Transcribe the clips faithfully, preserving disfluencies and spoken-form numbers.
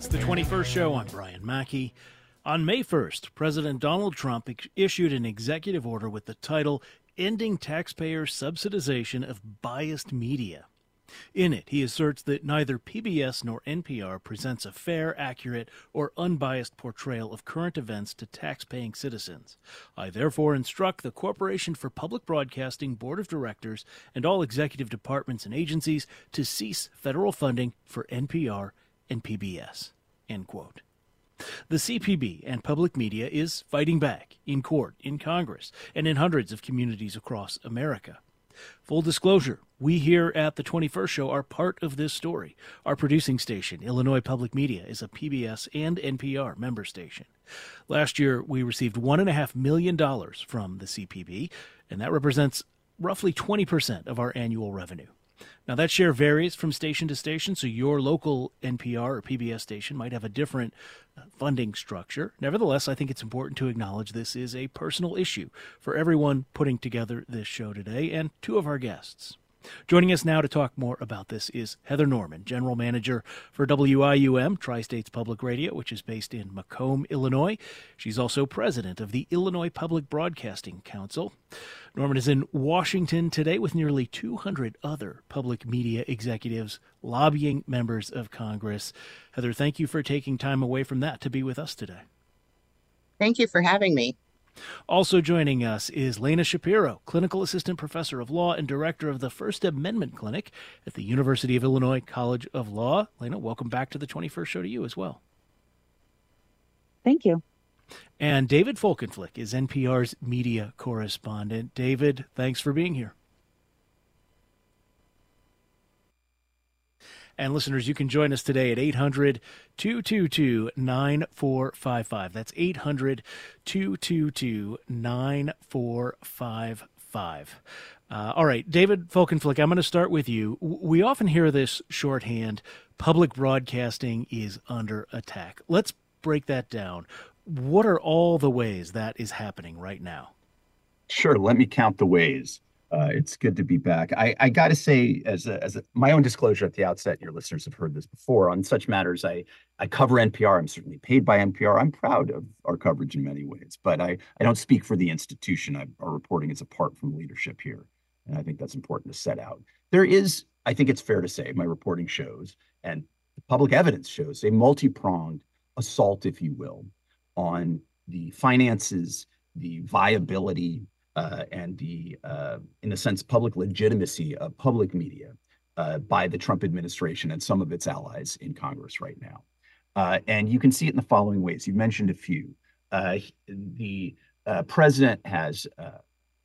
It's the twenty-first show. I'm Brian Mackey. On May first, President Donald Trump issued an executive order with the title Ending Taxpayer Subsidization of Biased Media. In it, he asserts that neither P B S nor N P R presents a fair, accurate, or unbiased portrayal of current events to tax-paying citizens. I therefore instruct the Corporation for Public Broadcasting Board of Directors and all executive departments and agencies to cease federal funding for N P R and P B S. End quote. The C P B and public media is fighting back in court, in Congress, and in hundreds of communities across America. Full disclosure, we here at the twenty-first show are part of this story. Our producing station, Illinois Public Media, is a P B S and N P R member station. Last year, we received one point five million dollars from the C P B, and that represents roughly twenty percent of our annual revenue. Now, that share varies from station to station, so your local N P R or P B S station might have a different uh, funding structure. Nevertheless, I think it's important to acknowledge this is a personal issue for everyone putting together this show today and two of our guests. Joining us now to talk more about this is Heather Norman, General Manager for W I U M, Tri-States Public Radio, which is based in Macomb, Illinois. She's also president of the Illinois Public Broadcasting Council. Norman is in Washington today with nearly two hundred other public media executives lobbying members of Congress. Heather, thank you for taking time away from that to be with us today. Thank you for having me. Also joining us is Lena Shapiro, Clinical Assistant Professor of Law and Director of the First Amendment Clinic at the University of Illinois College of Law. Lena, welcome back to the twenty-first show to you as well. Thank you. And David Folkenflik is N P R's media correspondent. David, thanks for being here. And listeners, you can join us today at eight hundred, two two two, nine four five five. That's eight hundred, two two two, nine four five five. Uh, all right, David Folkenflik, I'm going to start with you. We often hear this shorthand, public broadcasting is under attack. Let's break that down. What are all the ways that is happening right now? Sure, let me count the ways. Uh, it's good to be back. I, I got to say, as a, as a, my own disclosure at the outset, your listeners have heard this before. On such matters, I, I cover N P R. I'm certainly paid by N P R. I'm proud of our coverage in many ways, but I, I don't speak for the institution. I, our reporting is apart from leadership here, and I think that's important to set out. There is, I think it's fair to say, my reporting shows, and the public evidence shows, a multi-pronged assault, if you will, on the finances, the viability, Uh, and the, uh, in a sense, public legitimacy of public media uh, by the Trump administration and some of its allies in Congress right now. Uh, and you can see it in the following ways. You mentioned a few. Uh, the uh, president has uh,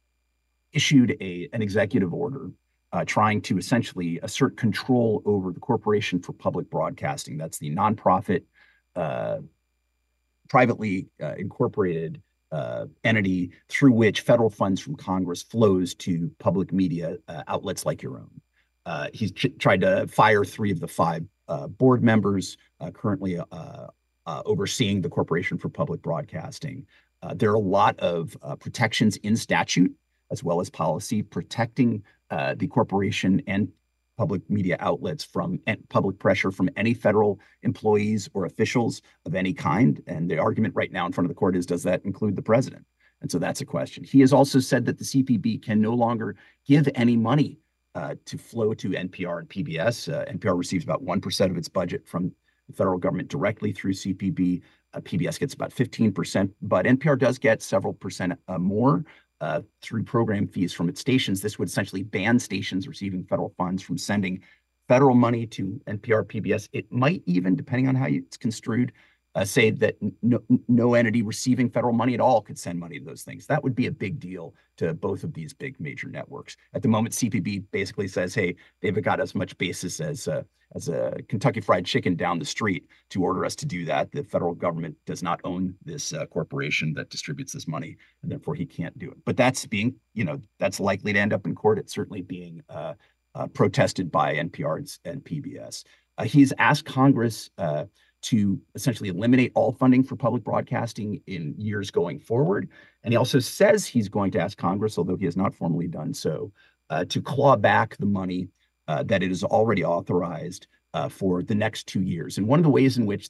issued a, an executive order uh, trying to essentially assert control over the Corporation for Public Broadcasting. That's the nonprofit, uh, privately uh, incorporated Uh, entity through which federal funds from Congress flows to public media uh, outlets like your own. Uh, he's ch- tried to fire three of the five uh, board members uh, currently uh, uh, overseeing the Corporation for Public Broadcasting. Uh, there are a lot of uh, protections in statute as well as policy protecting uh, the corporation and public media outlets from public pressure from any federal employees or officials of any kind. And the argument right now in front of the court is, does that include the president? And so that's a question. He has also said that the C P B can no longer give any money uh, to flow to N P R and P B S. Uh, N P R receives about one percent of its budget from the federal government directly through C P B. Uh, P B S gets about fifteen percent, but N P R does get several percent uh, more Uh, through program fees from its stations. This would essentially ban stations receiving federal funds from sending federal money to N P R, P B S. It might even, depending on how it's construed, uh, say that no, no entity receiving federal money at all could send money to those things. That would be a big deal to both of these big major networks. At the moment, C P B basically says, hey, they've got as much basis as uh, as a Kentucky Fried Chicken down the street to order us to do that. The federal government does not own this uh, corporation that distributes this money, and therefore he can't do it. But that's being, you know, that's likely to end up in court. It's certainly being uh, uh, protested by N P R and P B S. Uh, he's asked Congress uh, to essentially eliminate all funding for public broadcasting in years going forward. And he also says he's going to ask Congress, although he has not formally done so, uh, to claw back the money uh, that it has already authorized uh, for the next two years. And one of the ways in which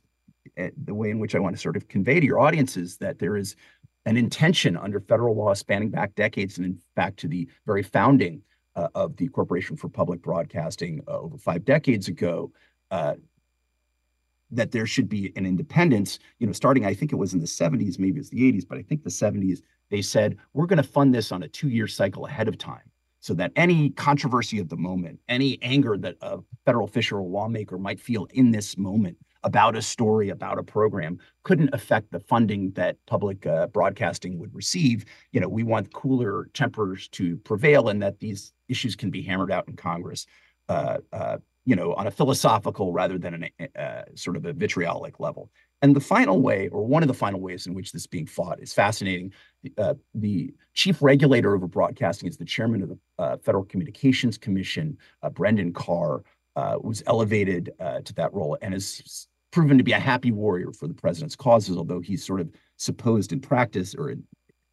uh, the way in which I want to sort of convey to your audience is that there is an intention under federal law spanning back decades and in fact to the very founding uh, of the Corporation for Public Broadcasting uh, over five decades ago, uh, that there should be an independence, you know, starting, I think it was in the seventies, maybe it's the eighties, but I think the seventies, they said, we're going to fund this on a two-year cycle ahead of time so that any controversy of the moment, any anger that a federal official or lawmaker might feel in this moment about a story, about a program, couldn't affect the funding that public uh, broadcasting would receive. You know, we want cooler tempers to prevail and that these issues can be hammered out in Congress. Uh, uh, you know, on a philosophical rather than a uh, sort of a vitriolic level. And the final way, or one of the final ways in which this is being fought is fascinating. Uh, the chief regulator over broadcasting is the chairman of the uh, Federal Communications Commission, uh, Brendan Carr, uh, was elevated uh, to that role and has proven to be a happy warrior for the president's causes, although he's sort of supposed in practice or in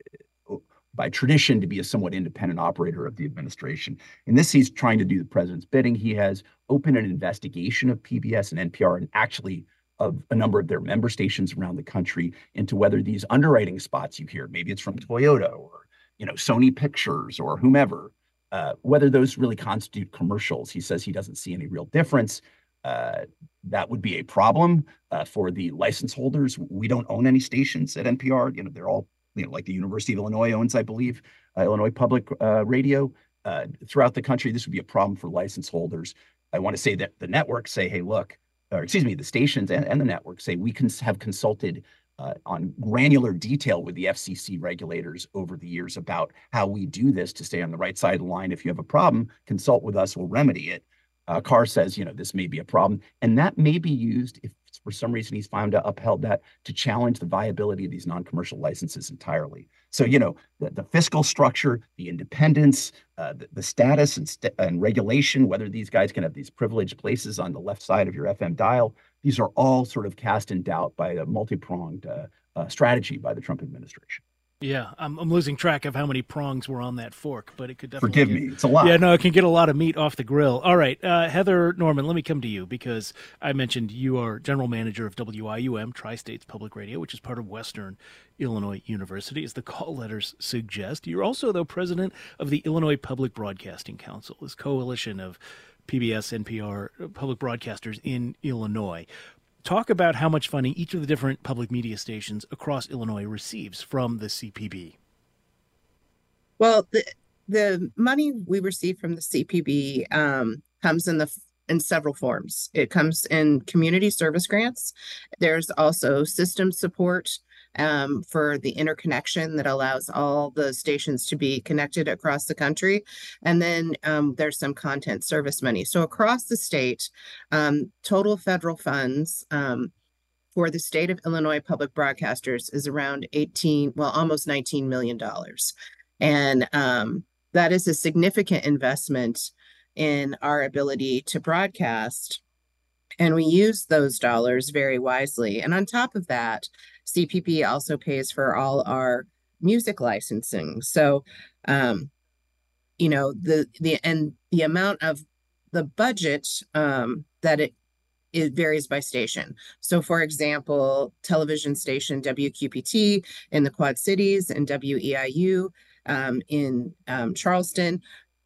by tradition to be a somewhat independent operator of the administration. In this, he's trying to do the president's bidding. He has opened an investigation of P B S and N P R and actually of a number of their member stations around the country into whether these underwriting spots you hear, maybe it's from Toyota or, you know, Sony Pictures or whomever, uh, whether those really constitute commercials. He says he doesn't see any real difference. Uh, that would be a problem uh, for the license holders. We don't own any stations at N P R. You know, they're all, you know, like the University of Illinois owns, I believe, uh, Illinois Public uh, Radio. Uh, throughout the country, this would be a problem for license holders. I want to say that the networks say, hey, look, or excuse me, the stations and, and the networks say we can have consulted uh, on granular detail with the F C C regulators over the years about how we do this to stay on the right side of the line. If you have a problem, consult with us, we'll remedy it. Uh, Carr says, you know, this may be a problem, and that may be used if for some reason he's found to upheld that to challenge the viability of these non-commercial licenses entirely. So, you know, the, the fiscal structure, the independence, uh, the, the status and, st and regulation, whether these guys can have these privileged places on the left side of your F M dial, these are all sort of cast in doubt by a multi-pronged uh, uh, strategy by the Trump administration. Yeah, I'm, I'm losing track of how many prongs were on that fork, but it could definitely... Forgive get, me, it's a lot. Yeah, no, it can get a lot of meat off the grill. All right, uh, Heather Norman, let me come to you because I mentioned you are general manager of W I U M, Tri-States Public Radio, which is part of Western Illinois University, as the call letters suggest. You're also, though, president of the Illinois Public Broadcasting Council, this coalition of P B S, N P R, public broadcasters in Illinois. Talk about how much funding each of the different public media stations across Illinois receives from the C P B. Well, the the money we receive from the C P B um, comes in the in several forms. It comes in community service grants. There's also system support um, for the interconnection that allows all the stations to be connected across the country. And then um, there's some content service money. So across the state, um, total federal funds um, for the state of Illinois public broadcasters is around eighteen, well, almost nineteen million dollars. And um, that is a significant investment in our ability to broadcast. And we use those dollars very wisely. And on top of that, C P B also pays for all our music licensing. So, um, you know, the the and the amount of the budget um, that it it varies by station. So, for example, television station W Q P T in the Quad Cities and W E I U um, in um, Charleston,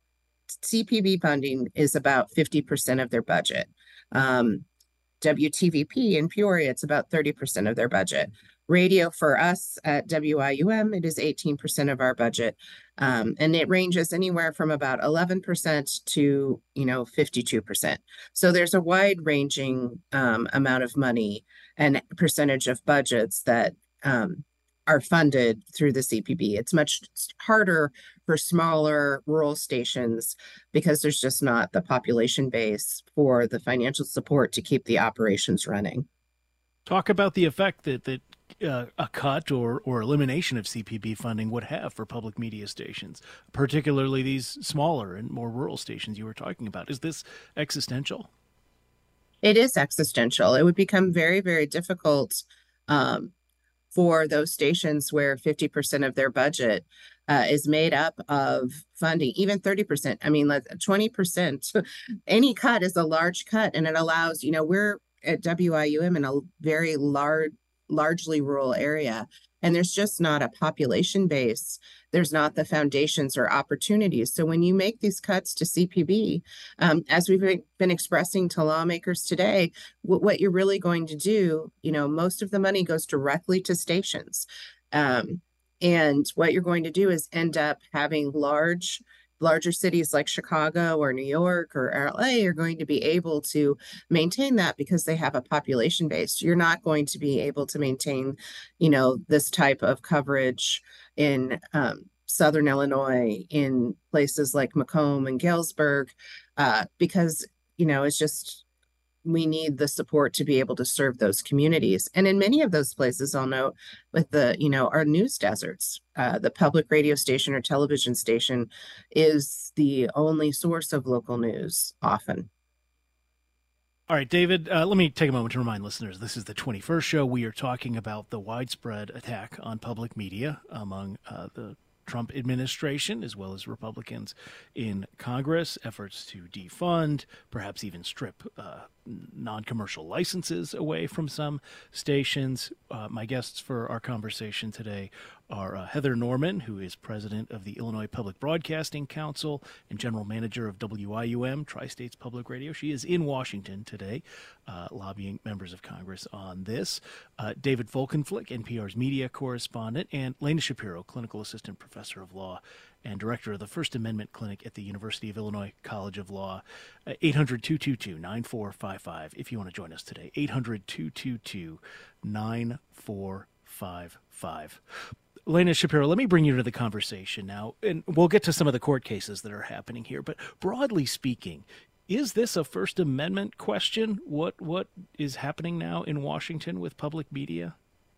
C P B funding is about fifty percent of their budget. Um, W T V P in Peoria, it's about thirty percent of their budget. Radio for us at W I U M, it is eighteen percent of our budget. Um, and it ranges anywhere from about eleven percent to, you know, fifty-two percent. So there's a wide ranging um, amount of money and percentage of budgets that um, are funded through the C P B. It's much harder for smaller rural stations because there's just not the population base for the financial support to keep the operations running. Talk about the effect that, that uh, a cut or, or elimination of C P B funding would have for public media stations, particularly these smaller and more rural stations you were talking about. Is this existential? It is existential. It would become very, very difficult um, for those stations where fifty percent of their budget uh, is made up of funding, even thirty percent. I mean, like twenty percent, any cut is a large cut, and it allows, you know, we're at W I U M in a very large, largely rural area, and there's just not a population base. There's not the foundations or opportunities. So when you make these cuts to C P B, um, as we've been expressing to lawmakers today, w- what you're really going to do, you know, most of the money goes directly to stations. Um, and what you're going to do is end up having large larger cities like Chicago or New York or L A are going to be able to maintain that because they have a population base. You're not going to be able to maintain, you know, this type of coverage in um, Southern Illinois, in places like Macomb and Galesburg, uh, because, you know, it's just, we need the support to be able to serve those communities. And in many of those places, I'll note, with the, you know, our news deserts, uh, the public radio station or television station is the only source of local news often. All right, David, uh, let me take a moment to remind listeners this is the twenty-first show. We are talking about the widespread attack on public media among uh, the Trump administration, as well as Republicans in Congress, efforts to defund, perhaps even strip uh, non-commercial licenses away from some stations. Uh, my guests for our conversation today are uh, Heather Norman, who is president of the Illinois Public Broadcasting Council and general manager of W I U M, Tri-States Public Radio. She is in Washington today, uh, lobbying members of Congress on this. Uh, David Folkenflik, N P R's media correspondent, and Lena Shapiro, clinical assistant professor of law and director of the First Amendment Clinic at the University of Illinois College of Law. Uh, eight hundred, two two two, nine four five five if you want to join us today. eight hundred, two two two, nine four five five. Lena Shapiro, let me bring you to the conversation now, and we'll get to some of the court cases that are happening here. But broadly speaking, is this a First Amendment question? What what is happening now in Washington with public media?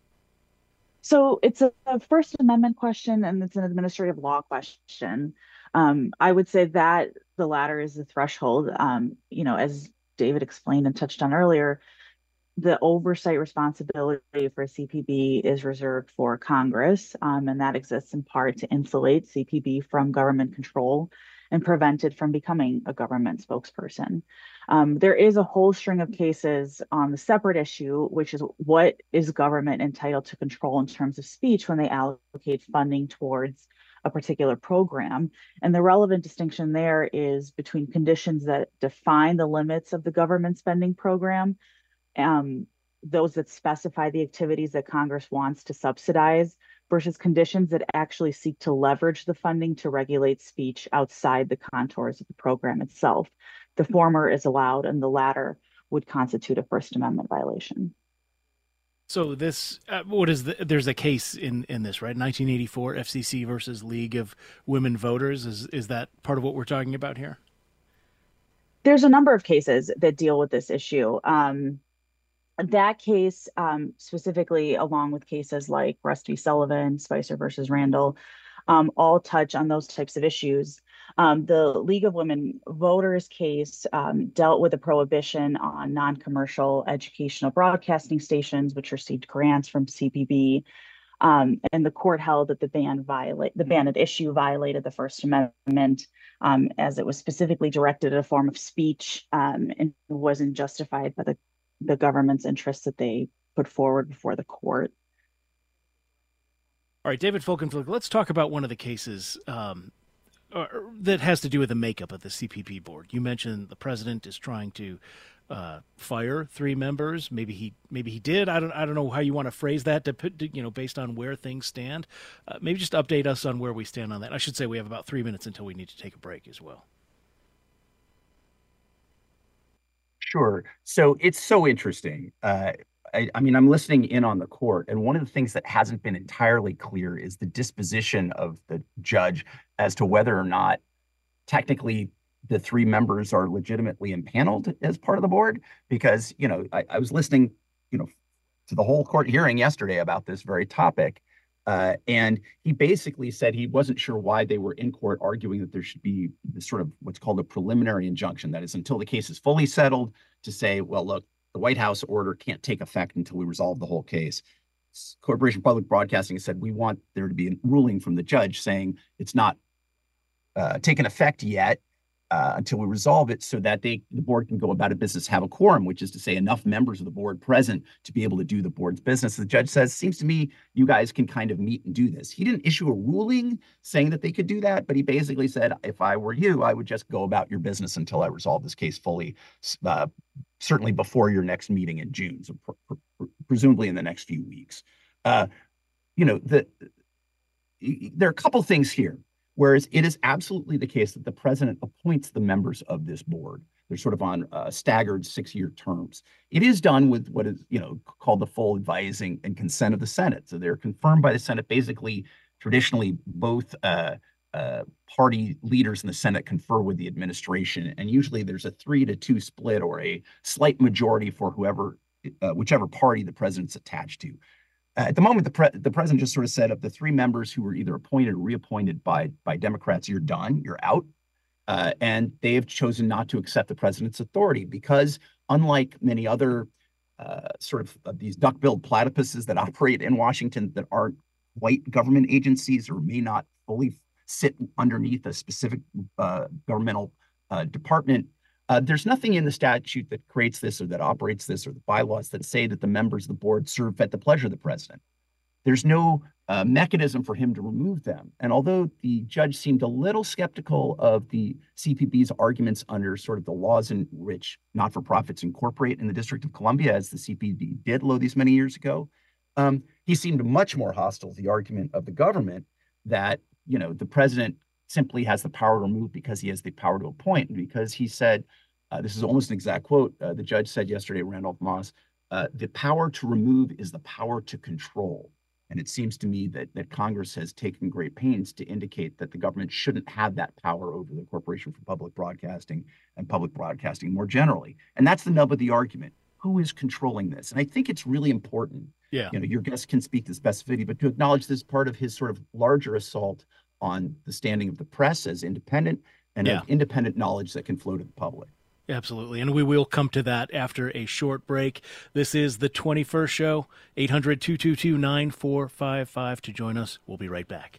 So it's a, a First Amendment question, and it's an administrative law question. Um, I would say that the latter is the threshold. Um, you know, as David explained and touched on earlier, the oversight responsibility for C P B is reserved for Congress, um, and that exists in part to insulate C P B from government control and prevent it from becoming a government spokesperson. Um, there is a whole string of cases on the separate issue, which is what is government entitled to control in terms of speech when they allocate funding towards a particular program. And the relevant distinction there is between conditions that define the limits of the government spending program, um, those that specify the activities that Congress wants to subsidize, versus conditions that actually seek to leverage the funding to regulate speech outside the contours of the program itself. The former is allowed, and the latter would constitute a First Amendment violation. So this, uh, what is the, there's a case in, in this, right? nineteen eighty-four F C C versus League of Women Voters. Is, is that part of what we're talking about here? There's a number of cases that deal with this issue. Um, That case, um, specifically, along with cases like Rust v. Sullivan, Spicer versus Randall, um, all touch on those types of issues. Um, the League of Women Voters case um, dealt with a prohibition on non-commercial educational broadcasting stations, which received grants from C P B. Um, and the court held that the ban violate the ban at issue violated the First Amendment, um, as it was specifically directed at a form of speech um, and wasn't justified by the the government's interests that they put forward before the court. All right, David Folkenflik, let's talk about one of the cases um, uh, that has to do with the makeup of the C P B board. You mentioned the president is trying to uh, fire three members. Maybe he maybe he did. I don't I don't know how you want to phrase that. To put, you know, based on where things stand. Uh, maybe just update us on where we stand on that. I should say we have about three minutes until we need to take a break as well. Sure. So it's so interesting. Uh, I, I mean, I'm listening in on the court, and one of the things that hasn't been entirely clear is the disposition of the judge as to whether or not technically the three members are legitimately impaneled as part of the board. Because, you know, I, I was listening, you know, to the whole court hearing yesterday about this very topic. Uh, and he basically said he wasn't sure why they were in court arguing that there should be this sort of what's called a preliminary injunction. That is, until the case is fully settled, to say, well, look, the White House order can't take effect until we resolve the whole case. Corporation Public Broadcasting said, we want there to be a ruling from the judge saying it's not uh, taken effect yet. uh, until we resolve it, so that they the board can go about a business, have a quorum, which is to say enough members of the board present to be able to do the board's business. The judge says, seems to me you guys can kind of meet and do this. He didn't issue a ruling saying that they could do that, but he basically said, if I were you, I would just go about your business until I resolve this case fully, uh, certainly before your next meeting in June, so pr pr presumably in the next few weeks. Uh, you know, the, there are a couple things here. Whereas it is absolutely the case that the president appoints the members of this board. They're sort of on uh, staggered six-year terms. It is done with what is, you know, called the full advising and consent of the Senate. So they're confirmed by the Senate. Basically, traditionally, both uh, uh, party leaders in the Senate confer with the administration, and usually there's a three to two split or a slight majority for whoever, uh, whichever party the president's attached to. Uh, at the moment, the, pre the president just sort of said, of the three members who were either appointed or reappointed by, by Democrats, you're done, you're out. Uh, and they have chosen not to accept the president's authority because, unlike many other uh, sort of, of these duck-billed platypuses that operate in Washington that aren't white government agencies or may not fully sit underneath a specific uh, governmental uh, department, Uh, there's nothing in the statute that creates this or that operates this or the bylaws that say that the members of the board serve at the pleasure of the president. There's no uh, mechanism for him to remove them. And although the judge seemed a little skeptical of the C P B's arguments under sort of the laws in which not-for-profits incorporate in the District of Columbia, as the C P B did lo these many years ago, um, he seemed much more hostile to the argument of the government that, you know, the president simply has the power to remove because he has the power to appoint. And because he said, uh, this is almost an exact quote, uh, the judge said yesterday, Randolph Moss, uh, the power to remove is the power to control. And it seems to me that, that Congress has taken great pains to indicate that the government shouldn't have that power over the Corporation for Public Broadcasting and public broadcasting more generally. And that's the nub of the argument. Who is controlling this? And I think it's really important. Yeah. You know, your guest can speak to specificity, but to acknowledge this part of his sort of larger assault on the standing of the press as independent and yeah. of independent knowledge that can flow to the public. Absolutely. And we will come to that after a short break. This is the twenty-first show, eight hundred, two two two, nine four five five to join us. We'll be right back.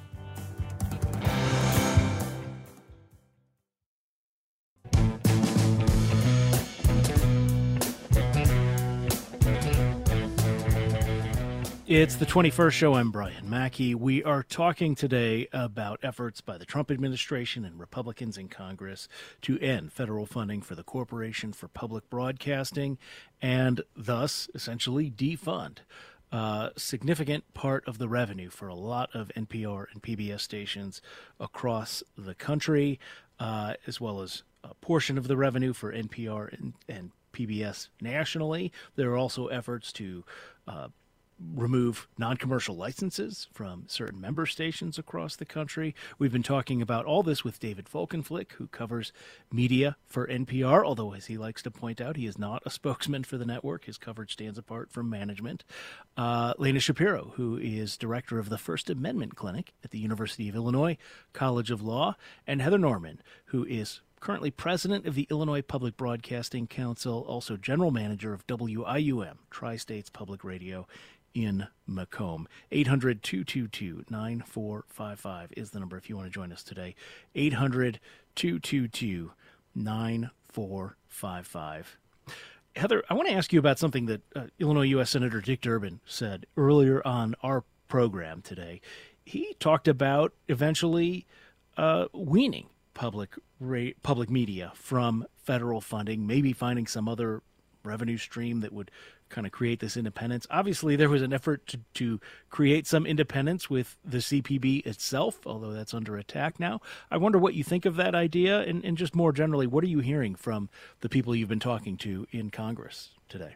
It's the twenty-first show. I'm Brian Mackey. We are talking today about efforts by the Trump administration and Republicans in Congress to end federal funding for the Corporation for Public Broadcasting and thus essentially defund a significant part of the revenue for a lot of N P R and P B S stations across the country, uh, as well as a portion of the revenue for N P R and, and P B S nationally. There are also efforts to uh, remove non-commercial licenses from certain member stations across the country. We've been talking about all this with David Folkenflik, who covers media for N P R, although, as he likes to point out, he is not a spokesman for the network. His coverage stands apart from management. Uh, Lena Shapiro, who is director of the First Amendment Clinic at the University of Illinois College of Law, and Heather Norman, who is currently president of the Illinois Public Broadcasting Council, also general manager of W I U M, Tri-States Public Radio, in Macomb. eight hundred, two two two, nine four five five is the number if you want to join us today. eight hundred, two two two, nine four five five. Heather, I want to ask you about something that uh, Illinois U S Senator Dick Durbin said earlier on our program today. He talked about eventually uh, weaning public ra- public media from federal funding, maybe finding some other revenue stream that would kind of create this independence. Obviously, there was an effort to, to create some independence with the C P B itself, although that's under attack now. I wonder what you think of that idea, and, and just more generally, what are you hearing from the people you've been talking to in Congress today?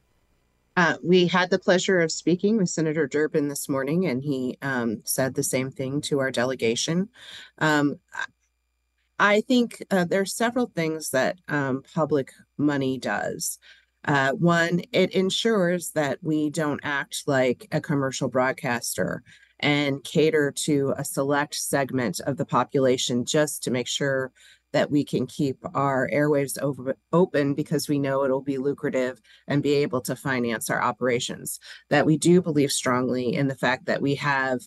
Uh, we had the pleasure of speaking with Senator Durbin this morning, and he um, said the same thing to our delegation. Um, I think uh, there are several things that um, public money does. Uh, one, it ensures that we don't act like a commercial broadcaster and cater to a select segment of the population just to make sure that we can keep our airwaves over, open because we know it'll be lucrative and be able to finance our operations. That we do believe strongly in the fact that we have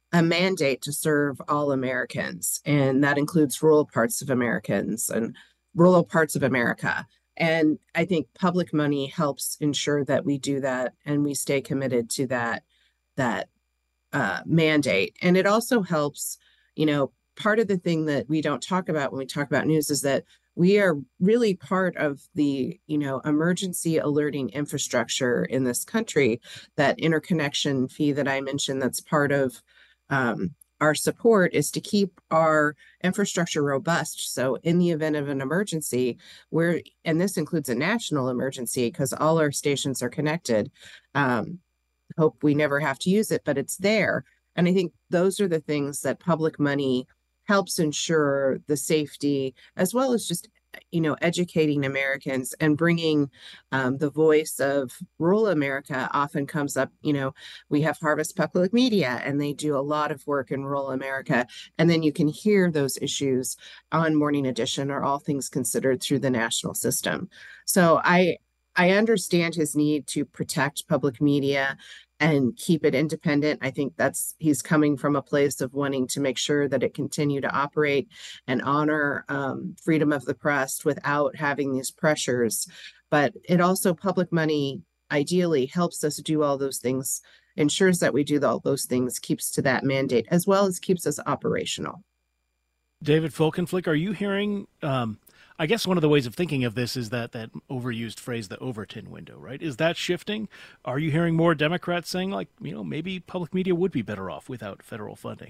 a mandate to serve all Americans, and that includes rural parts of Americans and rural parts of America. And I think public money helps ensure that we do that and we stay committed to that that uh, mandate. And it also helps, you know, part of the thing that we don't talk about when we talk about news is that we are really part of the, you know, emergency alerting infrastructure in this country. That interconnection fee that I mentioned, that's part of um, our support, is to keep our infrastructure robust. So in the event of an emergency, we're, and this includes a national emergency because all our stations are connected. Um, hope we never have to use it, but it's there. And I think those are the things that public money helps ensure the safety, as well as just, you know, educating Americans and bringing um, the voice of rural America often comes up. You know, we have Harvest Public Media, and they do a lot of work in rural America. And then you can hear those issues on Morning Edition or All Things Considered through the national system. So I, I understand his need to protect public media and keep it independent. I think that's, he's coming from a place of wanting to make sure that it continue to operate and honor um, freedom of the press without having these pressures. But it also, public money ideally helps us do all those things, ensures that we do all those things, keeps to that mandate, as well as keeps us operational. David Folkenflik, are you hearing, um, I guess one of the ways of thinking of this is that that overused phrase, the Overton window, right? Is that shifting? Are you hearing more Democrats saying, like, you know, maybe public media would be better off without federal funding?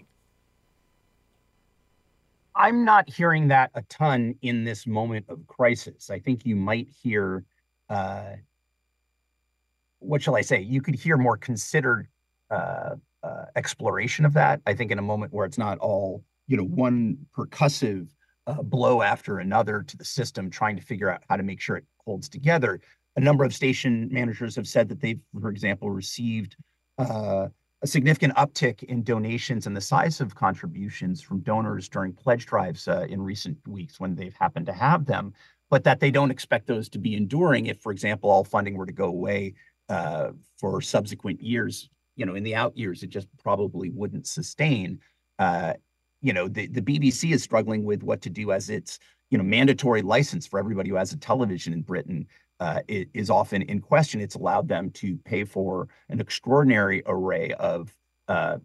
I'm not hearing that a ton in this moment of crisis. I think you might hear, uh, what shall I say? You could hear more considered uh, uh, exploration of that. I think in a moment where it's not all, you know, one percussive uh, blow after another to the system, trying to figure out how to make sure it holds together. A number of station managers have said that they've, for example, received uh, a significant uptick in donations and the size of contributions from donors during pledge drives uh, in recent weeks when they've happened to have them, but that they don't expect those to be enduring if, for example, all funding were to go away uh, for subsequent years. You know, in the out years, it just probably wouldn't sustain. Uh, you know, the, the B B C is struggling with what to do as its, you know, mandatory license for everybody who has a television in Britain uh, is often in question. It's allowed them to pay for an extraordinary array of, uh,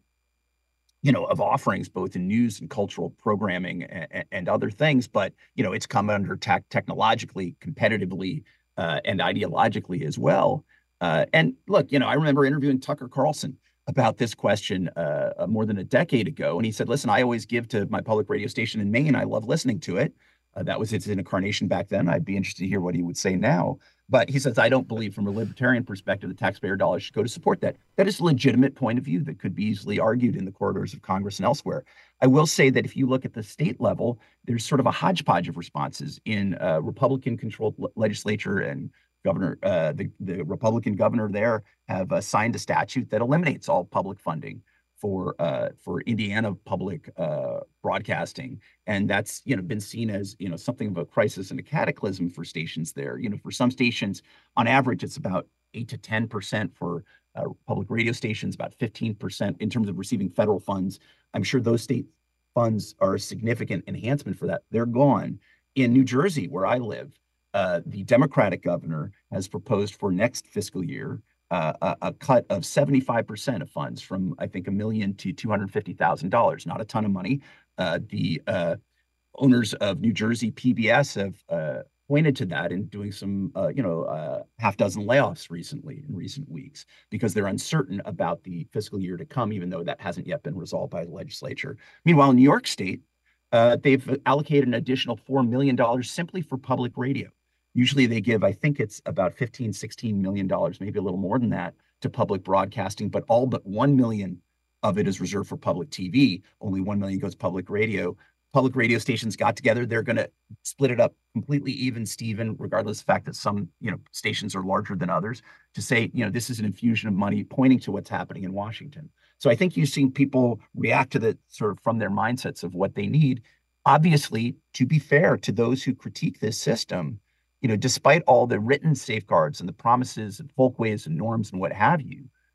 you know, of offerings, both in news and cultural programming and, and other things. But, you know, it's come under attack technologically, competitively, uh, and ideologically as well. Uh, and look, you know, I remember interviewing Tucker Carlson about this question uh, more than a decade ago. And he said, listen, I always give to my public radio station in Maine. I love listening to it. Uh, that was its incarnation back then. I'd be interested to hear what he would say now. But he says, I don't believe from a libertarian perspective, the taxpayer dollars should go to support that. That is a legitimate point of view that could be easily argued in the corridors of Congress and elsewhere. I will say that if you look at the state level, there's sort of a hodgepodge of responses in uh, Republican-controlled legislature, and Governor, uh, the, the Republican governor there have uh, signed a statute that eliminates all public funding for uh, for Indiana public uh, broadcasting, and that's, you know, been seen as, you know, something of a crisis and a cataclysm for stations there. You know, for some stations, on average, it's about eight to ten percent for uh, public radio stations, about fifteen percent in terms of receiving federal funds. I'm sure those state funds are a significant enhancement for that. They're gone. In New Jersey, where I live, Uh, the Democratic governor has proposed for next fiscal year uh, a, a cut of seventy-five percent of funds from, I think, a million to two hundred fifty thousand dollars. Not a ton of money. Uh, the uh, owners of New Jersey P B S have uh, pointed to that in doing some, uh, you know, uh, half dozen layoffs recently in recent weeks because they're uncertain about the fiscal year to come, even though that hasn't yet been resolved by the legislature. Meanwhile, in New York State, uh, they've allocated an additional four million dollars simply for public radio. Usually they give, I think it's about fifteen, sixteen million dollars, maybe a little more than that, to public broadcasting, but all but one million of it is reserved for public T V. Only one million goes public radio. Public radio stations got together. They're going to split it up completely even, Steven, regardless of the fact that some, you know, stations are larger than others, to say, you know, this is an infusion of money pointing to what's happening in Washington. So I think you've seen people react to that sort of from their mindsets of what they need. Obviously, to be fair to those who critique this system, you know, despite all the written safeguards and the promises and folkways and norms and what have you,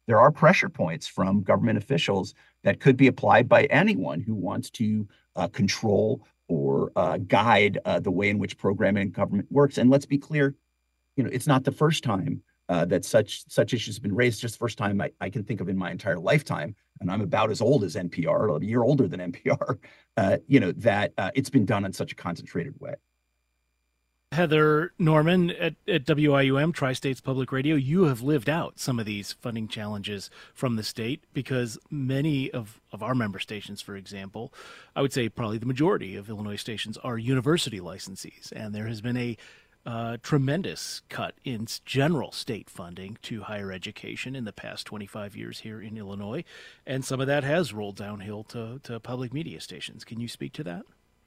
there are pressure points from government officials that could be applied by anyone who wants to uh, control or uh, guide uh, the way in which programming and government works. And let's be clear, you know, it's not the first time uh, that such such issues have been raised. Just the first time I, I can think of in my entire lifetime, and I'm about as old as N P R, a year older than N P R. Uh, you know that uh, it's been done in such a concentrated way. Heather Norman at, at W I U M, Tri-States Public Radio, you have lived out some of these funding challenges from the state because many of, of our member stations, for example, I would say probably the majority of Illinois stations are university licensees, and there has been a uh, tremendous cut in general state funding to higher education in the past twenty-five years here in Illinois, and some of that has rolled downhill to, to public media stations. Can you speak to that?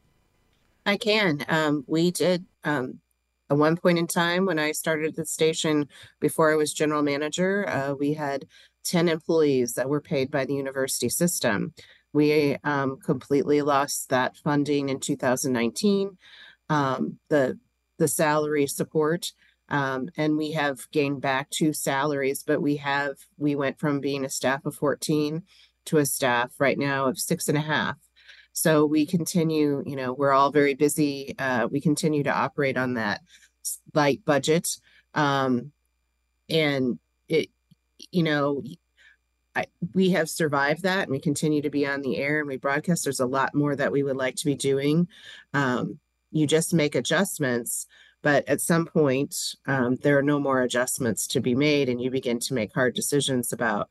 I can. Um, we did um, at one point in time when I started the station before I was general manager, uh, we had ten employees that were paid by the university system. We um, completely lost that funding in two thousand nineteen, um, the the salary support, um, and we have gained back two salaries, but we have we went from being a staff of fourteen to a staff right now of six and a half. So we continue, you know, we're all very busy. Uh, we continue to operate on that light budget. Um, and it, you know, I, we have survived that and we continue to be on the air and we broadcast. There's a lot more that we would like to be doing. Um, you just make adjustments, but at some point, um, there are no more adjustments to be made and you begin to make hard decisions about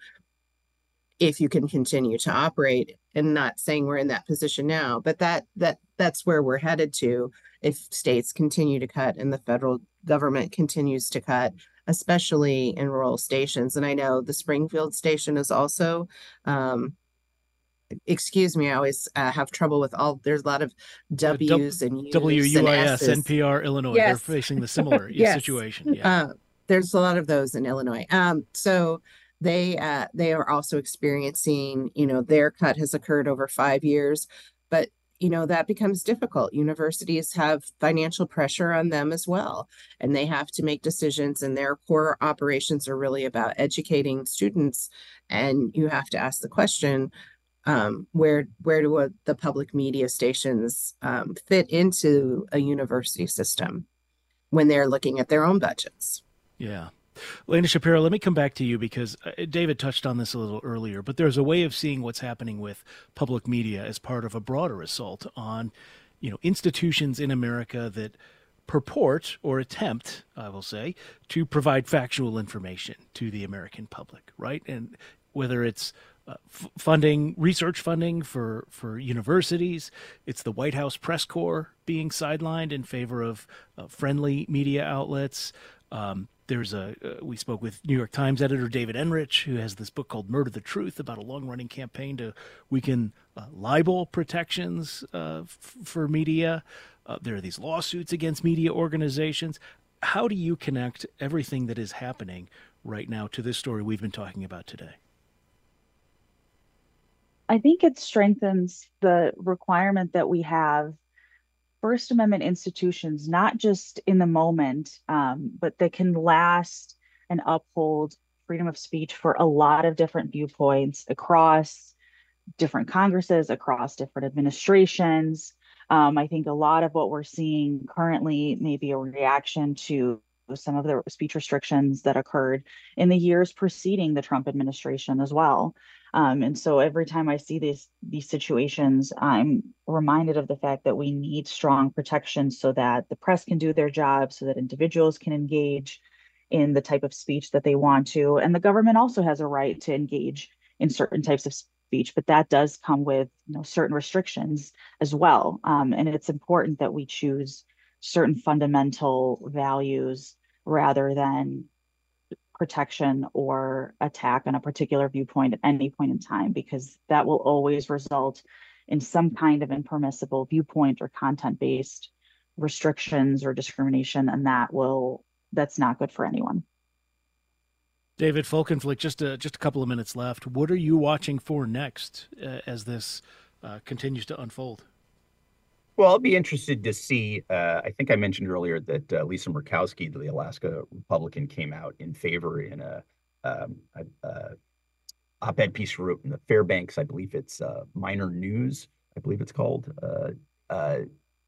if you can continue to operate. And not saying we're in that position now, but that that that's where we're headed to if states continue to cut and the federal government continues to cut, especially in rural stations. And I know the Springfield station is also, um, excuse me, I always uh, have trouble with all, there's a lot of W's and U's W U I S, and N P R, Illinois. Yes. They're facing the similar Yes. situation. Yeah. Uh, there's a lot of those in Illinois. Um, so they uh, they are also experiencing, you know, their cut has occurred over five years, but you know, that becomes difficult. Universities have financial pressure on them as well, and they have to make decisions, and their core operations are really about educating students. And you have to ask the question, um, where where do a, the public media stations um, fit into a university system when they're looking at their own budgets? Yeah. Lena Shapiro, let me come back to you because David touched on this a little earlier, but there's a way of seeing what's happening with public media as part of a broader assault on, you know, institutions in America that purport or attempt, I will say, to provide factual information to the American public, right? And whether it's uh, f- funding, research funding for, for universities, it's the White House press corps being sidelined in favor of uh, friendly media outlets. Um, There's a, uh, we spoke with New York Times editor David Enrich, who has this book called Murder the Truth about a long-running campaign to weaken uh, libel protections uh, f- for media. Uh, there are these lawsuits against media organizations. How do you connect everything that is happening right now to this story we've been talking about today? I think it strengthens the requirement that we have First Amendment institutions, not just in the moment, um, but that can last and uphold freedom of speech for a lot of different viewpoints across different Congresses, across different administrations. Um, I think a lot of what we're seeing currently may be a reaction to some of the speech restrictions that occurred in the years preceding the Trump administration as well. Um, and so every time I see these these situations, I'm reminded of the fact that we need strong protections so that the press can do their job, so that individuals can engage in the type of speech that they want to. And the government also has a right to engage in certain types of speech, but that does come with, you know, certain restrictions as well. Um, and it's important that we choose certain fundamental values rather than protection or attack on a particular viewpoint at any point in time, because that will always result in some kind of impermissible viewpoint or content-based restrictions or discrimination, and that will that's not good for anyone. David Folkenflik, just a, just a couple of minutes left. What are you watching for next uh, as this uh, continues to unfold? Well, I'll be interested to see. Uh, I think I mentioned earlier that uh, Lisa Murkowski, the Alaska Republican, came out in favor in a, um, a, a op-ed piece she wrote in the Fairbanks, I believe it's uh, Minor News, I believe it's called, uh, uh,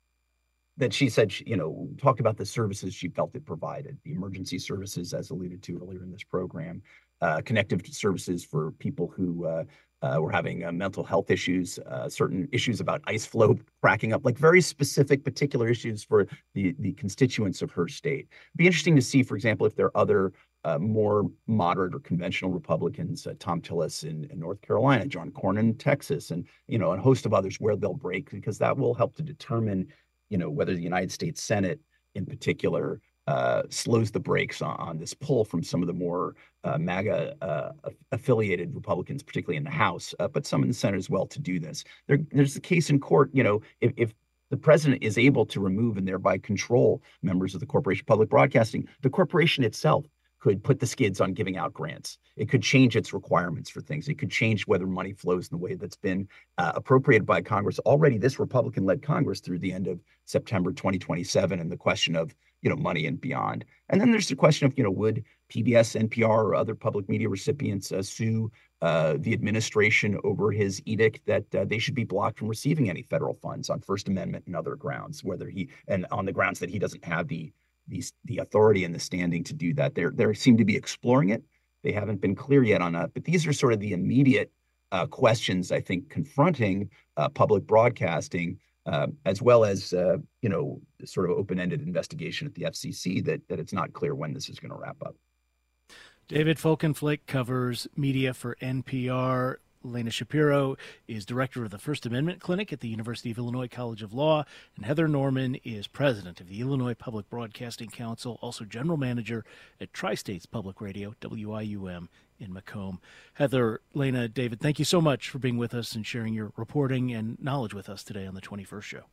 that she said, she, you know, talked about the services she felt it provided, the emergency services, as alluded to earlier in this program, uh, connective services for people who uh, uh, were having uh, mental health issues, uh, certain issues about ice flow cracking up, like very specific, particular issues for the, the constituents of her state. It'd be interesting to see, for example, if there are other uh, more moderate or conventional Republicans, uh, Tom Tillis in, in North Carolina, John Cornyn in Texas, and, you know, a host of others where they'll break, because that will help to determine, you know, whether the United States Senate in particular uh, slows the brakes on, on this pull from some of the more uh, MAGA uh, affiliated Republicans, particularly in the House, uh, but some in the Senate as well, to do this. There, there's a case in court, you know, if, if the president is able to remove and thereby control members of the Corporation of Public Broadcasting, the corporation itself could put the skids on giving out grants. It could change its requirements for things. It could change whether money flows in the way that's been uh, appropriated by Congress already, this Republican-led Congress, through the end of September twenty twenty-seven, and the question of, you know, money and beyond. And then there's the question of, you know, would P B S, N P R, or other public media recipients uh, sue uh, the administration over his edict that uh, they should be blocked from receiving any federal funds on First Amendment and other grounds, whether he, and on the grounds that he doesn't have the These, the authority and the standing to do that. They're, they seem to be exploring it. They haven't been clear yet on that, but these are sort of the immediate uh, questions, I think, confronting uh, public broadcasting, uh, as well as, uh, you know, sort of open-ended investigation at the F C C that, that it's not clear when this is going to wrap up. David Folkenflik covers media for N P R. Lena Shapiro is director of the First Amendment Clinic at the University of Illinois College of Law, and Heather Norman is president of the Illinois Public Broadcasting Council, also general manager at Tri-States Public Radio, W I U M, in Macomb. Heather, Lena, David, thank you so much for being with us and sharing your reporting and knowledge with us today on the twenty-first Show.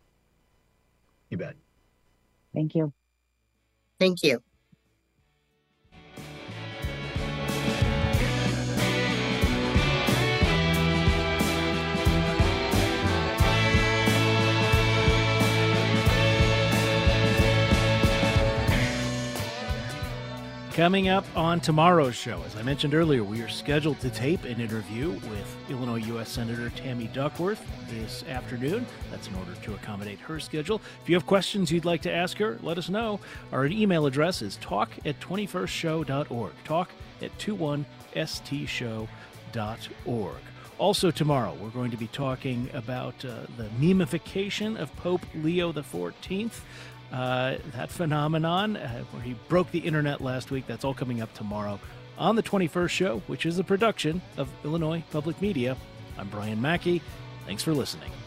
You bet. Thank you. Thank you. Coming up on tomorrow's show, as I mentioned earlier, we are scheduled to tape an interview with Illinois U S Senator Tammy Duckworth this afternoon. That's in order to accommodate her schedule. If you have questions you'd like to ask her, let us know. Our email address is talk at twenty-first show dot org. Talk at twenty-one s t show dot org. Also tomorrow, we're going to be talking about uh, the memification of Pope Leo the fourteenth. Uh, that phenomenon uh, where he broke the internet last week. That's all coming up tomorrow on the twenty-first Show, which is a production of Illinois Public Media. I'm Brian Mackey. Thanks for listening.